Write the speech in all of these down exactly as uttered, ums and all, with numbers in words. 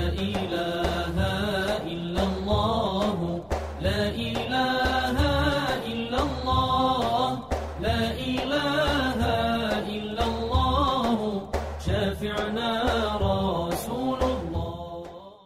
إله إلا الله لا إله إلا الله لا إله إلا الله شافعنا رسول الله.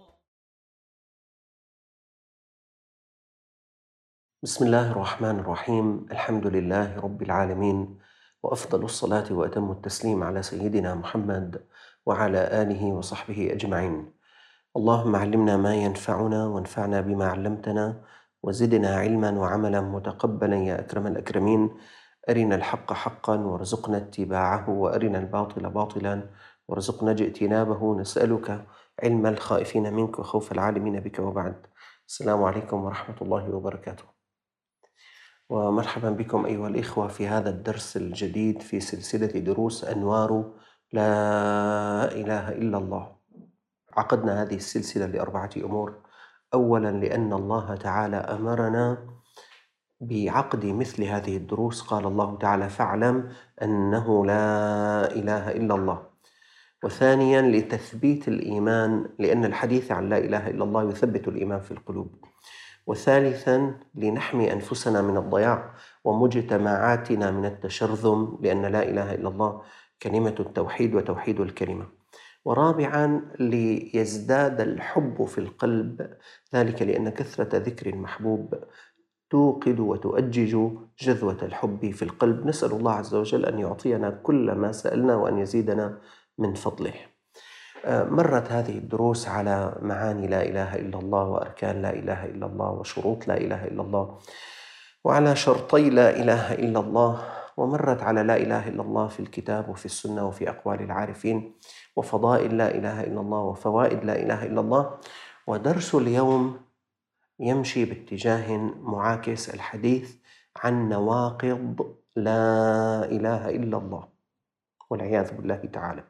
بسم الله الرحمن الرحيم. الحمد لله رب العالمين، وأفضل الصلاة وأتم التسليم على سيدنا محمد وعلى آله وصحبه أجمعين. اللهم علمنا ما ينفعنا وانفعنا بما علمتنا وزدنا علما وعملا متقبلا يا أكرم الأكرمين. أرنا الحق حقا وارزقنا اتباعه، وأرنا الباطل باطلا وارزقنا اجتنابه. نسألك علم الخائفين منك وخوف العالمين بك، وبعد. السلام عليكم ورحمة الله وبركاته، ومرحبا بكم أيها الإخوة في هذا الدرس الجديد في سلسلة دروس أنوار لا إله إلا الله. عقدنا هذه السلسلة لأربعة أمور. أولا، لأن الله تعالى أمرنا بعقد مثل هذه الدروس. قال الله تعالى: فاعلم أنه لا إله إلا الله. وثانيا، لتثبيت الإيمان، لأن الحديث عن لا إله إلا الله يثبت الإيمان في القلوب. وثالثا، لنحمي أنفسنا من الضياع ومجتمعاتنا من التشرذم، لأن لا إله إلا الله كلمة التوحيد وتوحيد الكلمة. ورابعا، ليزداد الحب في القلب، ذلك لأن كثرة ذكر المحبوب توقد وتؤجج جذوة الحب في القلب. نسأل الله عز وجل أن يعطينا كل ما سألنا وأن يزيدنا من فضله. مرت هذه الدروس على معاني لا إله إلا الله، وأركان لا إله إلا الله، وشروط لا إله إلا الله، وعلى شرطي لا إله إلا الله، ومرت على لا إله إلا الله في الكتاب وفي السنة وفي أقوال العارفين، وفضائل لا إله إلا الله وفوائد لا إله إلا الله. ودرس اليوم يمشي باتجاه معاكس، الحديث عن نواقض لا إله إلا الله والعياذ بالله تعالى.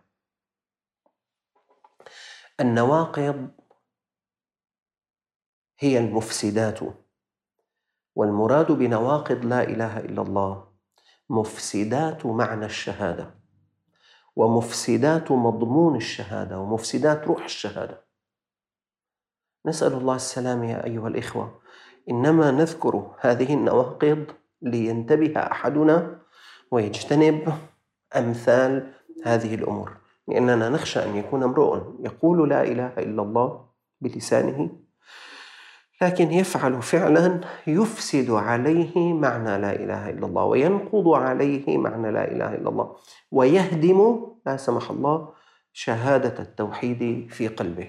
النواقض هي المفسدات، والمراد بنواقض لا إله إلا الله مفسدات معنى الشهادة، ومفسدات مضمون الشهادة، ومفسدات روح الشهادة. نسأل الله السلام يا أيها الإخوة. إنما نذكر هذه النواقض لينتبه أحدنا ويجتنب أمثال هذه الأمور، لأننا نخشى أن يكون امرؤ يقول لا إله إلا الله بلسانه، لكن يفعل فعلا يفسد عليه معنى لا إله إلا الله، وينقض عليه معنى لا إله إلا الله، ويهدم لا سمح الله شهادة التوحيد في قلبه.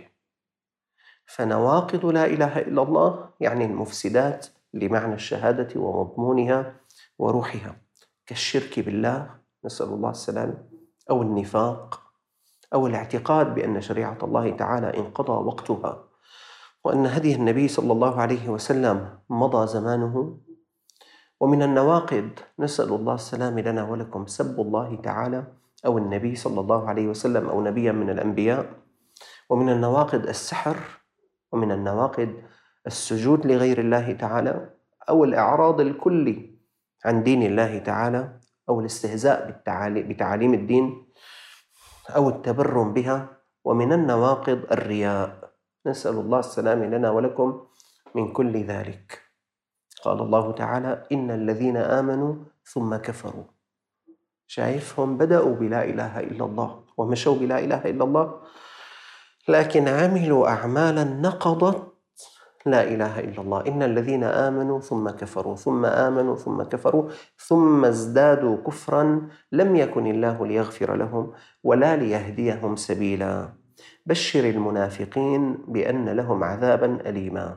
فنواقض لا إله إلا الله يعني المفسدات لمعنى الشهادة ومضمونها وروحها، كالشرك بالله، نسأل الله السلام، أو النفاق، أو الاعتقاد بأن شريعة الله تعالى انقضى وقتها، وأن هدي النبي صلى الله عليه وسلم مضى زمانه. ومن النواقض، نسأل الله السلام لنا ولكم، سب الله تعالى أو النبي صلى الله عليه وسلم أو نبيا من الأنبياء. ومن النواقض السحر، ومن النواقض السجود لغير الله تعالى، أو الإعراض الكلي عن دين الله تعالى، أو الاستهزاء بتعاليم الدين، أو التبرم بها. ومن النواقض الرياء، نسأل الله السلام لنا ولكم من كل ذلك. قال الله تعالى: إن الذين آمنوا ثم كفروا. شايفهم بدأوا بلا إله إلا الله ومشوا بلا إله إلا الله، لكن عملوا أعمالا نقضت لا إله إلا الله. إن الذين آمنوا ثم كفروا ثم آمنوا ثم كفروا ثم ازدادوا كفرا لم يكن الله ليغفر لهم ولا ليهديهم سبيلا. بشر المنافقين بأن لهم عذابا أليما.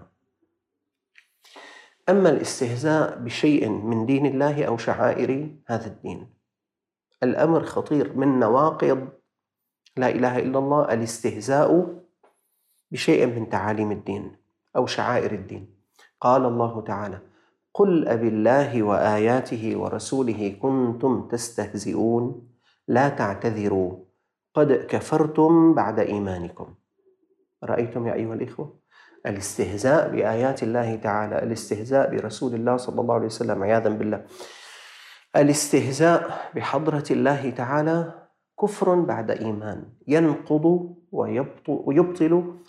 أما الاستهزاء بشيء من دين الله أو شعائر هذا الدين، الأمر خطير. من نواقض لا إله إلا الله الاستهزاء بشيء من تعاليم الدين أو شعائر الدين. قال الله تعالى: قل أبالله وآياته ورسوله كنتم تستهزئون لا تعتذروا قد كفرتم بعد إيمانكم. رأيتم يا أيها الإخوة؟ الاستهزاء بآيات الله تعالى، الاستهزاء برسول الله صلى الله عليه وسلم عياذا بالله، الاستهزاء بحضرة الله تعالى كفر بعد إيمان، ينقض ويبطل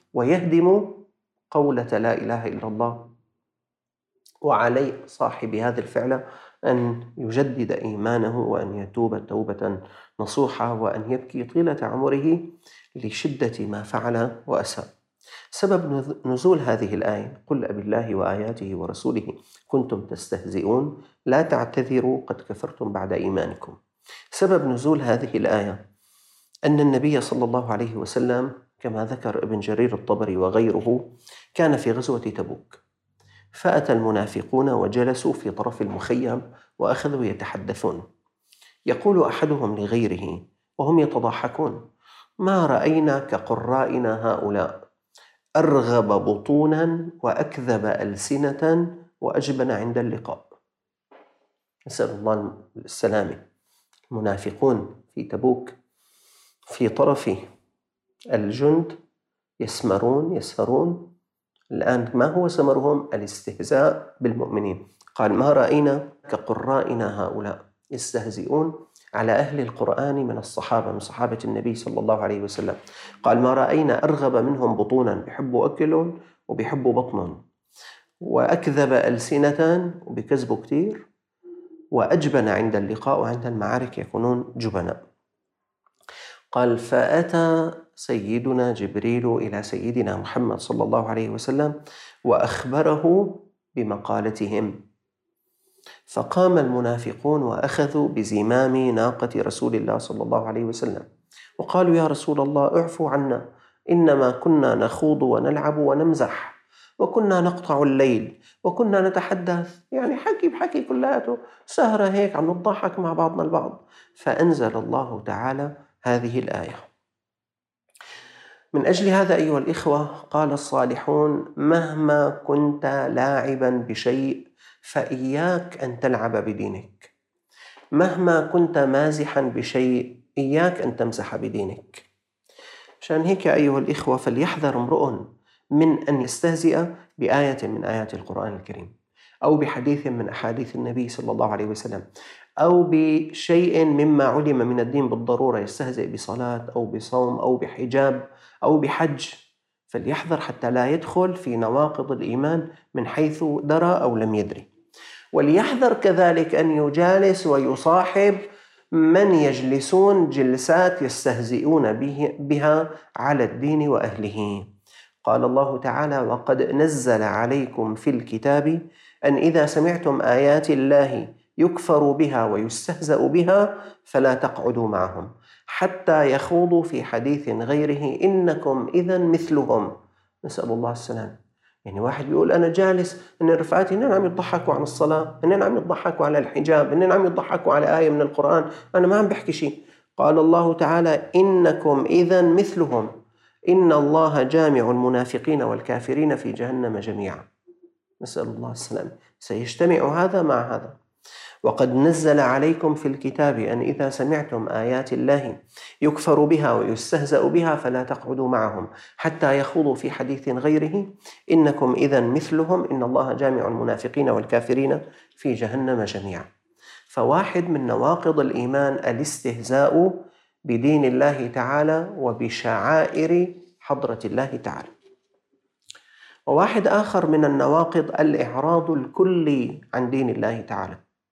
ويهدم قولة لا إله إلا الله. وعلي صاحب هذه الفعلة أن يجدد إيمانه وأن يتوب توبة نصوحة وأن يبكي طيلة عمره لشدة ما فعل وأساء. سبب نزول هذه الآية: قل أبالله وآياته ورسوله كنتم تستهزئون لا تعتذروا قد كفرتم بعد إيمانكم. سبب نزول هذه الآية أن النبي صلى الله عليه وسلم كما ذكر ابن جرير الطبري وغيره كان في غزوة تبوك، فأتى المنافقون وجلسوا في طرف المخيم وأخذوا يتحدثون. يقول أحدهم لغيره وهم يتضاحكون: ما رأينا كقرائنا هؤلاء، أرغب بطونا وأكذب ألسنة وأجبن عند اللقاء. نسأل الله السلامة. المنافقون في تبوك في طرف الجند يسمرون يسهرون. الآن ما هو سمرهم؟ الاستهزاء بالمؤمنين. قال: ما رأينا كقرائنا هؤلاء، يستهزئون على أهل القرآن من الصحابة، من صحابة النبي صلى الله عليه وسلم. قال: ما رأينا أرغب منهم بطونا، بيحبوا أكلهم وبيحبوا بطنهم، وأكذب ألسنة وبكذبوا كتير، وأجبن عند اللقاء وعند المعارك يكونون جبناء. قال: فأتى سيدنا جبريل إلى سيدنا محمد صلى الله عليه وسلم وأخبره بمقالتهم، فقام المنافقون وأخذوا بزمام ناقة رسول الله صلى الله عليه وسلم وقالوا: يا رسول الله اعفو عنا، إنما كنا نخوض ونلعب ونمزح، وكنا نقطع الليل، وكنا نتحدث، يعني حكي بحكي كلاته سهرة هيك عم نضحك مع بعضنا البعض. فأنزل الله تعالى هذه الآية. من أجل هذا أيها الإخوة قال الصالحون: مهما كنت لاعبا بشيء فإياك أن تلعب بدينك، مهما كنت مازحا بشيء إياك أن تمزح بدينك. عشان هيك أيها الإخوة فليحذر امرؤ من أن يستهزئ بآية من آيات القرآن الكريم، أو بحديث من أحاديث النبي صلى الله عليه وسلم، أو بشيء مما علم من الدين بالضرورة، يستهزئ بصلاة أو بصوم أو بحجاب أو بحج. فليحذر حتى لا يدخل في نواقض الإيمان من حيث درى أو لم يدري. وليحذر كذلك أن يجالس ويصاحب من يجلسون جلسات يستهزئون بها على الدين وأهله. قال الله تعالى: وقد نزل عليكم في الكتاب أن إذا سمعتم آيات الله يكفر بها ويستهزأ بها فلا تقعدوا معهم حتى يخوضوا في حديث غيره إنكم إذا مثلهم. نسأل الله السلام. يعني واحد بيقول أنا جالس إن رفقاتي هن عم يضحكوا عن الصلاة، هن عم يضحكوا على الحجاب، هن عم يضحكوا على آية من القرآن، أنا ما عم بحكي شيء. قال الله تعالى: إنكم إذا مثلهم إن الله جامع المنافقين والكافرين في جهنم جميعا. نسأل الله السلام. سيجتمع هذا مع هذا. وقد نزل عليكم في الكتاب أن إذا سمعتم آيات الله يكفر بها ويستهزأ بها فلا تقعدوا معهم حتى يخوضوا في حديث غيره إنكم إذا مثلهم إن الله جامع المنافقين والكافرين في جهنم جميعا. فواحد من نواقض الإيمان الاستهزاء بدين الله تعالى وبشعائر حضرة الله تعالى. وواحد آخر من النواقض الإعراض الكلي عن دين الله تعالى.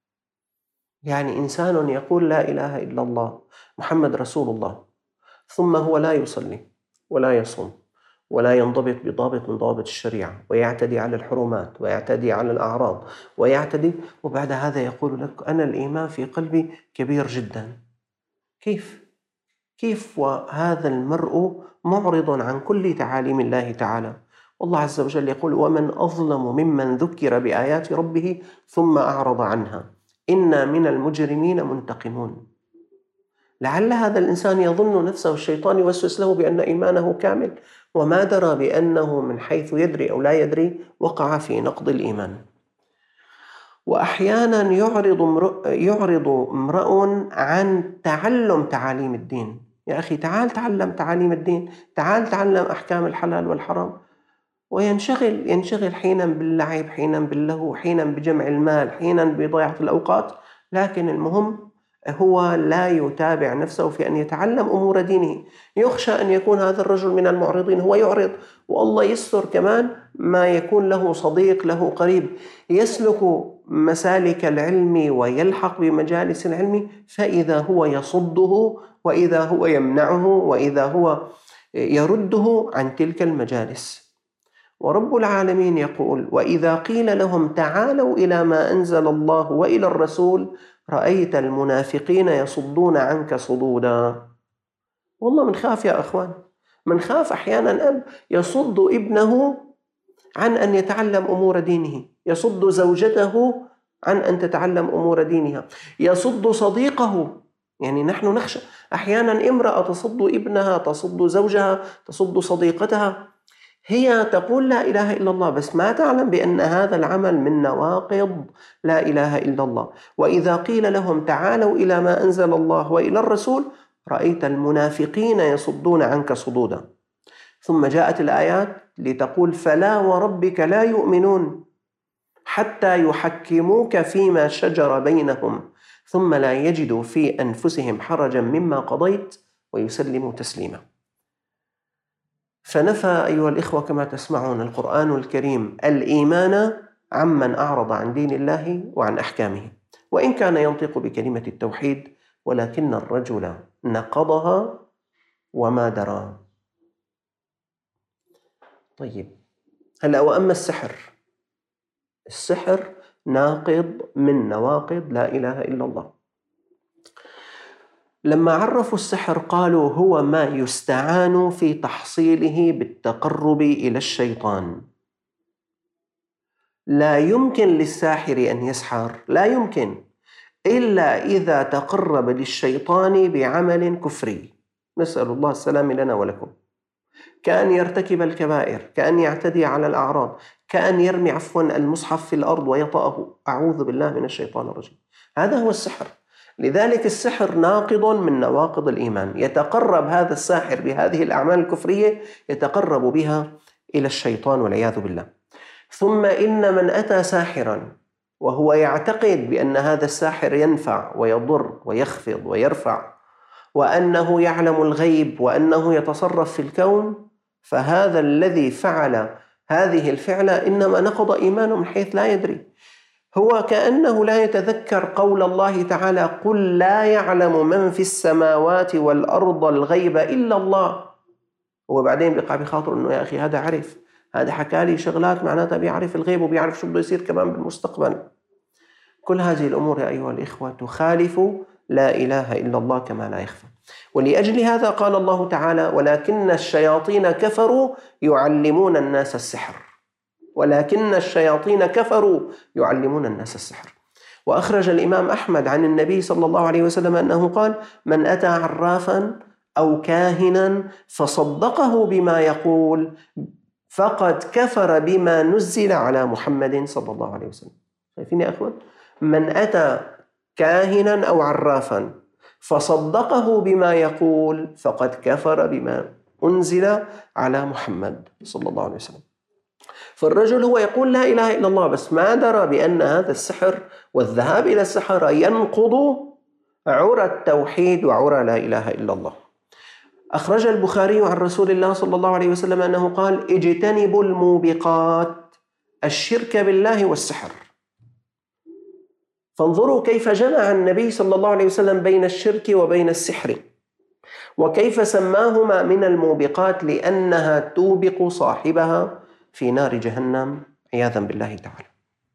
يعني إنسان يقول لا إله إلا الله محمد رسول الله، ثم هو لا يصلي ولا يصوم ولا ينضبط بضابط من ضوابط الشريعة، ويعتدي على الحرمات ويعتدي على الأعراض ويعتدي، وبعد هذا يقول لك أنا الإيمان في قلبي كبير جدا. كيف؟ كيف وهذا المرء معرض عن كل تعاليم الله تعالى؟ والله عز وجل يقول: ومن أظلم ممن ذكر بآيات ربه ثم أعرض عنها إنا من المجرمين منتقمون. لعل هذا الإنسان يظن نفسه، الشيطان يوسوس له بأن إيمانه كامل، وما درى بأنه من حيث يدري أو لا يدري وقع في نقض الإيمان. وأحيانا يعرض امرؤ, يعرض امرؤ عن تعلم تعاليم الدين. يا أخي تعال تعلم تعاليم الدين، تعال تعلم أحكام الحلال والحرام، وينشغل ينشغل حينا باللعب، حينا باللهو، حينا بجمع المال، حينا بضياعة الأوقات. لكن المهم هو لا يتابع نفسه في أن يتعلم أمور دينه، يخشى أن يكون هذا الرجل من المعرضين، هو يعرض والله يستر كمان ما يكون له صديق له قريب يسلك مسالك العلم ويلحق بمجالس العلم، فإذا هو يصده وإذا هو يمنعه وإذا هو يرده عن تلك المجالس. ورب العالمين يقول: وإذا قيل لهم تعالوا إلى ما أنزل الله وإلى الرسول رأيت المنافقين يصدون عنك صدودا. والله من خاف يا أخوان، من خاف أحيانا أب يصد ابنه عن أن يتعلم أمور دينه، يصد زوجته عن أن تتعلم أمور دينها، يصد صديقه. يعني نحن نخشى أحيانا امرأة تصد ابنها، تصد زوجها، تصد صديقتها، هي تقول لا إله إلا الله بس ما تعلم بأن هذا العمل من نواقض لا إله إلا الله. وإذا قيل لهم تعالوا إلى ما أنزل الله وإلى الرسول رأيت المنافقين يصدون عنك صدودا. ثم جاءت الآيات لتقول: فلا وربك لا يؤمنون حتى يحكموك فيما شجر بينهم ثم لا يجدوا في أنفسهم حرجا مما قضيت ويسلموا تسليما. فنفى أيها الإخوة كما تسمعون القرآن الكريم الإيمان عمن أعرض عن دين الله وعن أحكامه، وإن كان ينطق بكلمة التوحيد ولكن الرجل نقضها وما درى. طيب هلأ وأما السحر، السحر ناقض من نواقض لا إله إلا الله. لما عرفوا السحر قالوا هو ما يستعان في تحصيله بالتقرب إلى الشيطان. لا يمكن للساحر أن يسحر، لا يمكن إلا إذا تقرب للشيطان بعمل كفري، نسأل الله السلام لنا ولكم، كأن يرتكب الكبائر، كأن يعتدي على الأعراض، كأن يرمي عفوا المصحف في الأرض ويطأه، أعوذ بالله من الشيطان الرجيم. هذا هو السحر. لذلك السحر ناقض من نواقض الإيمان، يتقرب هذا الساحر بهذه الأعمال الكفرية يتقرب بها إلى الشيطان والعياذ بالله. ثم إن من أتى ساحرا وهو يعتقد بأن هذا الساحر ينفع ويضر ويخفض ويرفع وأنه يعلم الغيب وأنه يتصرف في الكون، فهذا الذي فعل هذه الفعلة إنما نقض إيمانه من حيث لا يدري. هو كأنه لا يتذكر قول الله تعالى: قل لا يعلم من في السماوات والأرض الغيب إلا الله. هو بعدين بيقع بخاطر إنه يا أخي هذا عرف، هذا حكى لي شغلات معناتها بيعرف الغيب وبيعرف شو بده يصير كمان بالمستقبل. كل هذه الأمور يا أيها الإخوة تخالف لا إله إلا الله كما لا يخفى. ولأجل هذا قال الله تعالى: ولكن الشياطين كفروا يعلمون الناس السحر. ولكن الشياطين كفروا يعلمون الناس السحر. وأخرج الإمام أحمد عن النبي صلى الله عليه وسلم أنه قال: من أتى عرافا أو كاهنا فصدقه بما يقول فقد كفر بما نزل على محمد صلى الله عليه وسلم. شايفين يا أخوان؟ من أتى كاهنا أو عرافا فصدقه بما يقول فقد كفر بما أنزل على محمد صلى الله عليه وسلم. فالرجل هو يقول لا إله إلا الله بس ما درى بأن هذا السحر والذهاب إلى السحر ينقض عرى التوحيد وعرى لا إله إلا الله. أخرج البخاري عن رسول الله صلى الله عليه وسلم أنه قال: اجتنبوا الموبقات، الشرك بالله والسحر. فانظروا كيف جمع النبي صلى الله عليه وسلم بين الشرك وبين السحر، وكيف سماهما من الموبقات لأنها توبق صاحبها في نار جهنم عياذا بالله تعالى.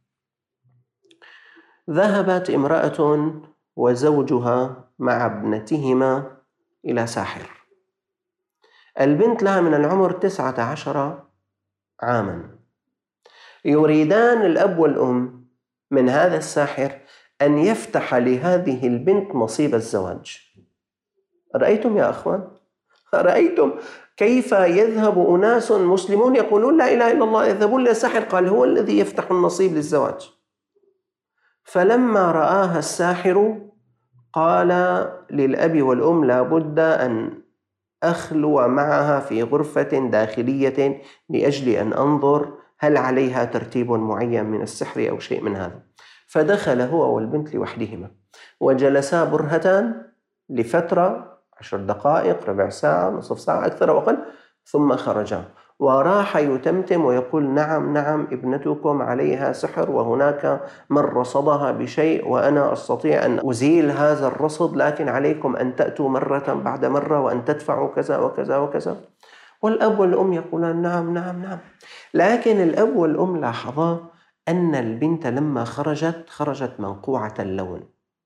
ذهبت امرأة وزوجها مع ابنتهما إلى ساحر. البنت لها من العمر تسعة عشر عاما. يريدان الأب والأم من هذا الساحر أن يفتح لهذه البنت نصيب الزواج. رأيتم يا أخوان؟ رأيتم كيف يذهب أناس مسلمون يقولون لا إله إلا الله يذهبون للساحر، قال هو الذي يفتح النصيب للزواج. فلما رآها الساحر قال للأب والأم: لابد أن أخلو معها في غرفة داخلية لأجل أن أنظر هل عليها ترتيب معين من السحر أو شيء من هذا. فدخل هو والبنت لوحدهما. وجلسا برهة لفترة عشر دقائق، ربع ساعة، نصف ساعة، أكثر أو أقل، ثم خرجا وراح يتمتم ويقول نعم نعم ابنتكم عليها سحر، وهناك من رصدها بشيء وأنا أستطيع أن أزيل هذا الرصد، لكن عليكم أن تأتوا مرة بعد مرة وأن تدفعوا كذا وكذا وكذا. والأب والأم يقولان نعم نعم نعم. لكن الأب والأم لاحظا أن البنت لما خرجت خرجت منقوعة اللون.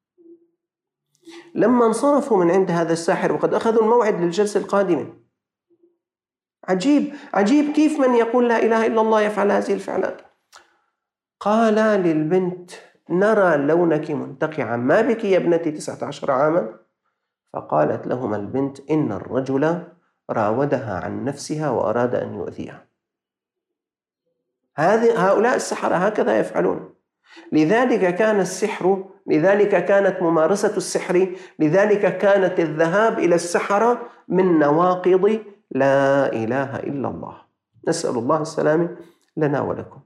لما انصرفوا من عند هذا الساحر وقد أخذوا الموعد للجلسة القادمة، عجيب عجيب كيف من يقول لا إله إلا الله يفعل هذه الفعلات. قال للبنت نرى لونك منتقعا، ما بك يا ابنتي تسعة عشر عاما؟ فقالت لهما البنت إن الرجل راودها عن نفسها وأراد أن يؤذيها. هذه هؤلاء السحرة هكذا يفعلون. لذلك كان السحر، لذلك كانت ممارسة السحر، لذلك كانت الذهاب إلى السحرة من نواقض لا إله إلا الله. نسأل الله السلامة لنا ولكم.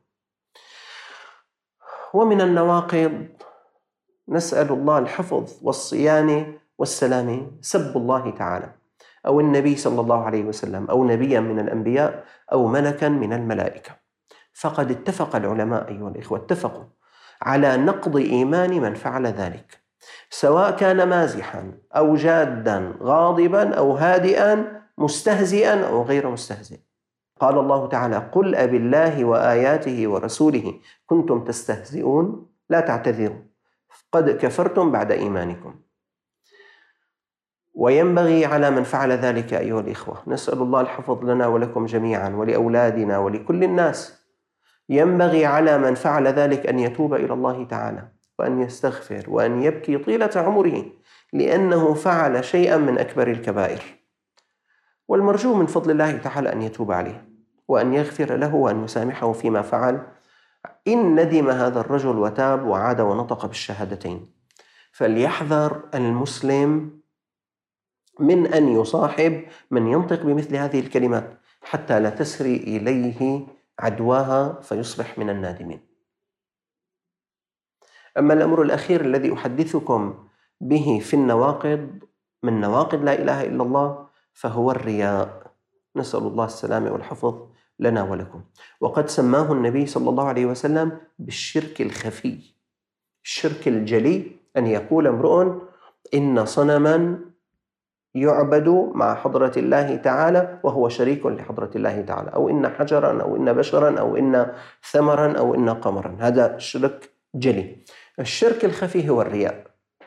ومن النواقض نسأل الله الحفظ والصيانة والسلامة سب الله تعالى أو النبي صلى الله عليه وسلم أو نبيا من الأنبياء أو ملكا من الملائكة. فقد اتفق العلماء أيها الإخوة، اتفقوا على نقض إيمان من فعل ذلك، سواء كان مازحا أو جادا، غاضبا أو هادئا، مستهزئا أو غير مستهزئ. قال الله تعالى قل أب الله وآياته ورسوله كنتم تستهزئون لا تعتذروا قد كفرتم بعد إيمانكم. وينبغي على من فعل ذلك أيها الإخوة، نسأل الله الحفظ لنا ولكم جميعا ولأولادنا ولكل الناس، ينبغي على من فعل ذلك أن يتوب إلى الله تعالى وأن يستغفر وأن يبكي طيلة عمره، لأنه فعل شيئا من أكبر الكبائر. والمرجو من فضل الله تعالى أن يتوب عليه وأن يغفر له وأن يسامحه فيما فعل، إن ندم هذا الرجل وتاب وعاد ونطق بالشهادتين. فليحذر المسلم من أن يصاحب من ينطق بمثل هذه الكلمات حتى لا تسري إليه عدواها فيصبح من النادمين. أما الأمر الأخير الذي أحدثكم به في النواقض من نواقض لا إله إلا الله فهو الرياء. نسأل الله السلامة والحفظ لنا ولكم. وقد سماه النبي صلى الله عليه وسلم بالشرك الخفي. الشرك الجلي أن يقول امرؤ إن صنما يعبد مع حضرة الله تعالى وهو شريك لحضرة الله تعالى، أو إن حجرا أو إن بشرا أو إن ثمرا أو إن قمرا، هذا شرك جلي. الشرك الخفي هو الرياء،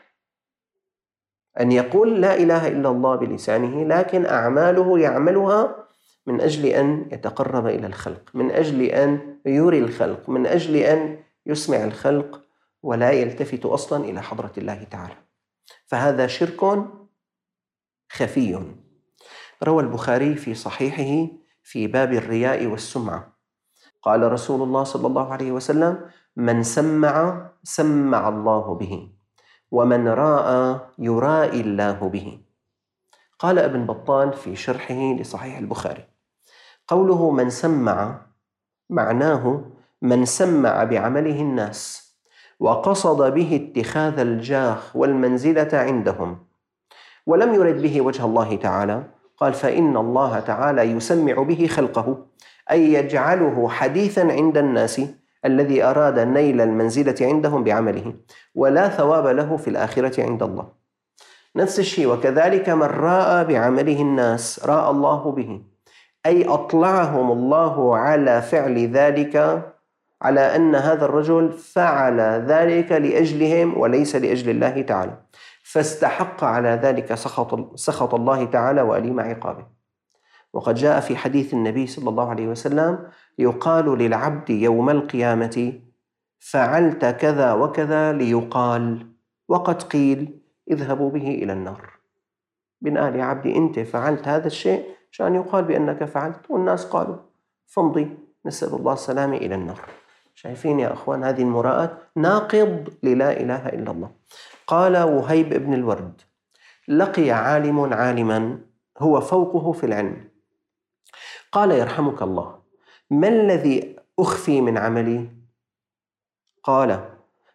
أن يقول لا إله إلا الله بلسانه لكن أعماله يعملها من أجل أن يتقرب إلى الخلق، من أجل أن يري الخلق، من أجل أن يسمع الخلق، ولا يلتفت أصلا إلى حضرة الله تعالى. فهذا شرك خفي. روى البخاري في صحيحه في باب الرياء والسمعة قال رسول الله صلى الله عليه وسلم من سمع سمع الله به ومن راى يرائي الله به. قال ابن بطال في شرحه لصحيح البخاري قوله من سمع معناه من سمع بعمله الناس وقصد به اتخاذ الجاه والمنزلة عندهم ولم يرد به وجه الله تعالى. قال فإن الله تعالى يسمع به خلقه، أي يجعله حديثا عند الناس الذي أراد نيل المنزلة عندهم بعمله، ولا ثواب له في الآخرة عند الله. نفس الشيء وكذلك من راى بعمله الناس راى الله به، أي أطلعهم الله على فعل ذلك، على أن هذا الرجل فعل ذلك لأجلهم وليس لأجل الله تعالى، فاستحق على ذلك سخط, سخط الله تعالى وأليم عقابه. وقد جاء في حديث النبي صلى الله عليه وسلم يقال للعبد يوم القيامة فعلت كذا وكذا ليقال، وقد قيل اذهبوا به إلى النار. بنقال يا عبدي أنت فعلت هذا الشيء عشان يقال بأنك فعلت، والناس قالوا فامضي نسأل الله السلامة إلى النار. شايفين يا أخوان هذه المراءة ناقض للا إله إلا الله. قال وهيب بن الورد لقي عالم عالما هو فوقه في العلم، قال يرحمك الله ما الذي أخفي من عملي؟ قال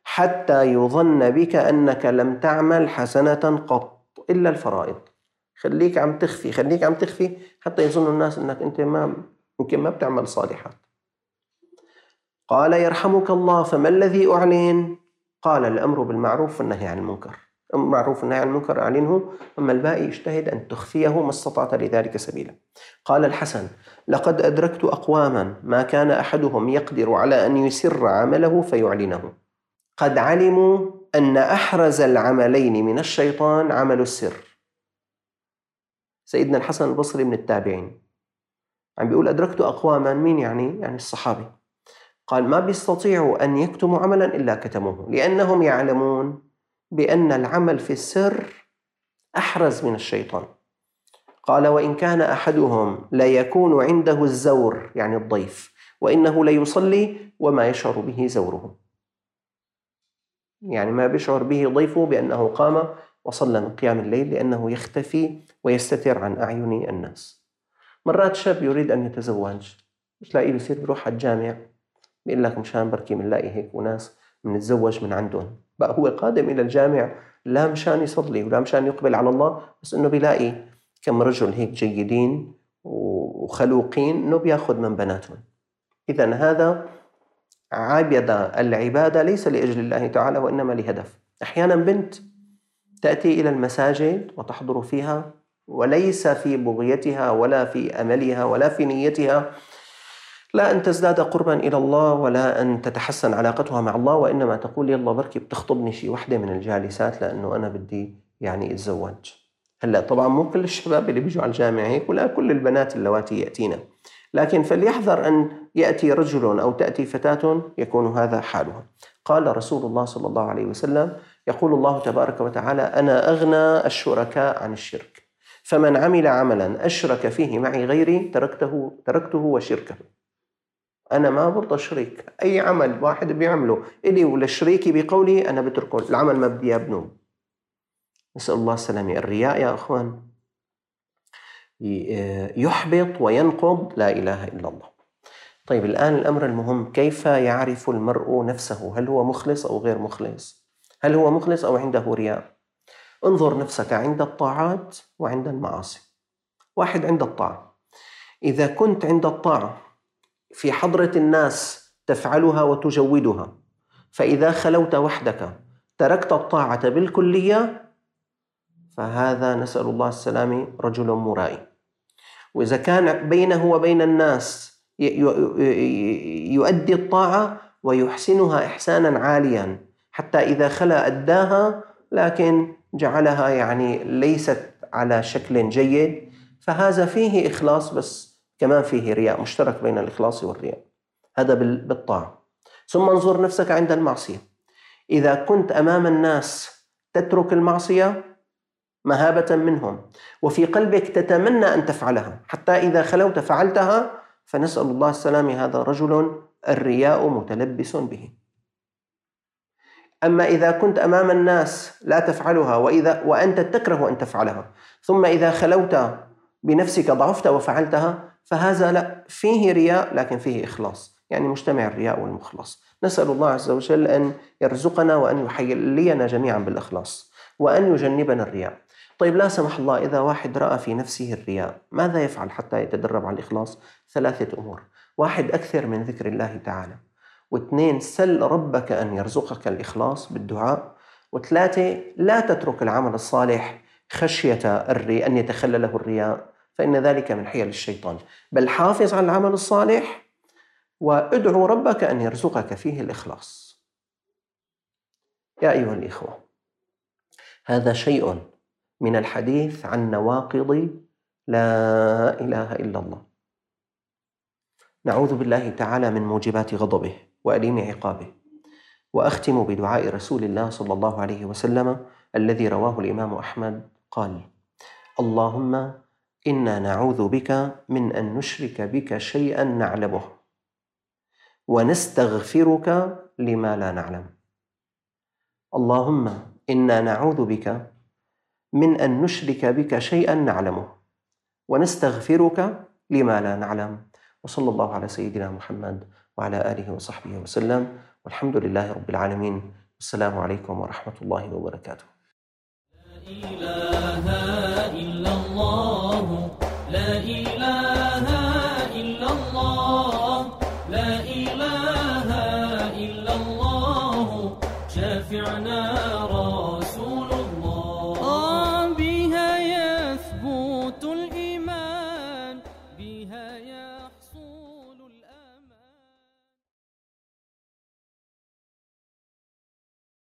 حتى يظن بك أنك لم تعمل حسنة قط إلا الفرائض. خليك عم تخفي خليك عم تخفي حتى يظن الناس أنك أنت ما يمكن ما بتعمل صالحات. قال يرحمك الله فما الذي أعلن؟ قال الأمر بالمعروف والنهي عن المنكر. المعروف والنهي عن المنكر أعلنه، أما الباقي اجتهد أن تخفيه ما استطعت لذلك سبيلا. قال الحسن لقد أدركت أقواما ما كان أحدهم يقدر على أن يسر عمله فيعلنه، قد علموا أن أحرز العملين من الشيطان عمل السر. سيدنا الحسن البصري من التابعين عم بيقول أدركت أقواما، مين يعني؟ يعني الصحابي. قال ما بيستطيعوا أن يكتموا عملا إلا كتموه، لأنهم يعلمون بأن العمل في السر أحرز من الشيطان. قال وإن كان أحدهم لا يكون عنده الزور يعني الضيف وإنه ليصلي وما يشعر به زوره، يعني ما بيشعر به ضيفه بأنه قام وصلى من قيام الليل، لأنه يختفي ويستتر عن أعين الناس. مرات شاب يريد أن يتزوج بتلاقيه بيصير بيروح على الجامع بيقول لك مشان بركي منلاقي هيك وناس منتزوج من عندهم، بقى هو قادم إلى الجامع لا مشان يصلي ولا مشان يقبل على الله، بس إنه بيلاقي كم رجل هيك جيدين وخلوقين إنه بياخذ من بناتهم. إذن هذا عبد العبادة ليس لأجل الله تعالى وإنما لهدف. أحيانا بنت تأتي إلى المساجد وتحضر فيها وليس في بغيتها ولا في أملها ولا في نيتها لا أن تزداد قربا إلى الله ولا أن تتحسن علاقتها مع الله، وإنما تقول يلا بركي بتخطبني شي وحدة من الجالسات لأنه أنا بدي يعني أتزوج. هلأ طبعا مو كل الشباب اللي بيجوا على الجامعة هيك ولا كل البنات اللواتي يأتينا، لكن فليحذر أن يأتي رجل أو تأتي فتاة يكون هذا حالها. قال رسول الله صلى الله عليه وسلم يقول الله تبارك وتعالى أنا أغنى الشركاء عن الشرك، فمن عمل عملا أشرك فيه معي غيري تركته, تركته وشركه. أنا ما برضى شريك، أي عمل واحد بيعمله إلي ولا شريكي بقولي أنا بتركه، العمل ما بدي أبنه. نسأل الله السلامة. الرياء يا أخوان يحبط وينقض لا إله إلا الله. طيب الآن الأمر المهم، كيف يعرف المرء نفسه؟ هل هو مخلص أو غير مخلص؟ هل هو مخلص أو عنده رياء؟ انظر نفسك عند الطاعات وعند المعاصي. واحد عند الطاعة، إذا كنت عند الطاعة في حضرة الناس تفعلها وتجودها، فإذا خلوت وحدك تركت الطاعة بالكلية، فهذا نسأل الله السلامة رجل مرائي. وإذا كان بينه وبين الناس يؤدي الطاعة ويحسنها إحسانا عاليا حتى إذا خلا أداها لكن جعلها يعني ليست على شكل جيد، فهذا فيه إخلاص بس كمان فيه رياء، مشترك بين الإخلاص والرياء. هذا بالطاعة. ثم انظر نفسك عند المعصية، إذا كنت أمام الناس تترك المعصية مهابة منهم وفي قلبك تتمنى أن تفعلها حتى إذا خلوت فعلتها، فنسأل الله السلامة هذا رجل الرياء متلبس به. أما إذا كنت أمام الناس لا تفعلها وإذا وأنت تكره أن تفعلها ثم إذا خلوت بنفسك ضعفت وفعلتها، فهذا لا فيه رياء لكن فيه إخلاص، يعني مجتمع الرياء والمخلص. نسأل الله عز وجل أن يرزقنا وأن يحيينا جميعا بالإخلاص وأن يجنبنا الرياء. طيب لا سمح الله إذا واحد رأى في نفسه الرياء ماذا يفعل حتى يتدرب على الإخلاص؟ ثلاثة أمور. واحد أكثر من ذكر الله تعالى، واثنين سل ربك أن يرزقك الإخلاص بالدعاء، وثلاثة لا تترك العمل الصالح خشية أن يتخلله الرياء فإن ذلك من حيل الشيطان، بل حافظ على العمل الصالح وادعو ربك أن يرزقك فيه الإخلاص. يا أيها الإخوة، هذا شيء من الحديث عن نواقض لا إله إلا الله. نعوذ بالله تعالى من موجبات غضبه وأليم عقابه. وأختم بدعاء رسول الله صلى الله عليه وسلم الذي رواه الإمام أحمد قال: اللهم إنا نعوذ بك من أن نشرك بك شيئا نعلمه ونستغفرك لما لا نعلم. اللهم إنا نعوذ بك من أن نشرك بك شيئا نعلمه ونستغفرك لما لا نعلم. وصلى الله على سيدنا محمد وعلى آله وصحبه وسلم، والحمد لله رب العالمين. السلام عليكم ورحمة الله وبركاته. لا إله إلا الله لا إله إلا الله لا إله إلا الله شافعنا